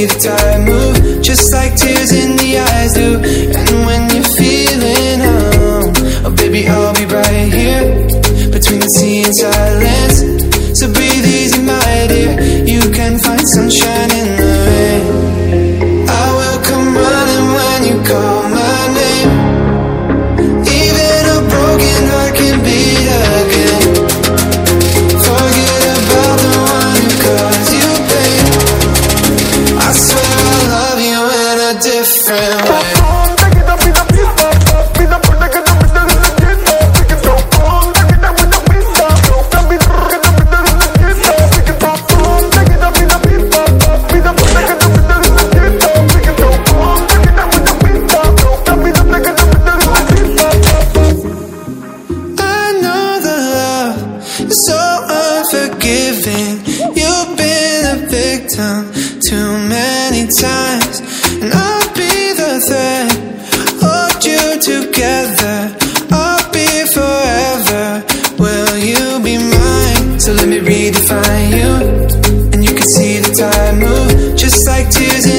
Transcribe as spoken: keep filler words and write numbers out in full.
the tide move, just like tears in the eyes do. And when you're feeling home, oh baby, I'll be right here between the sea and silence. So breathe easy, my dear, you can find sunshine in the rain. I will come running when you call my name. Even a broken heart can beat again. Forget about the one who caused you pain. I swear I love you in a different way. So unforgiving, you've been a victim too many times, and I'll be the thread, hold you together, I'll be forever. Will you be mine? So let me redefine you, and you can see the tide move, just like tears in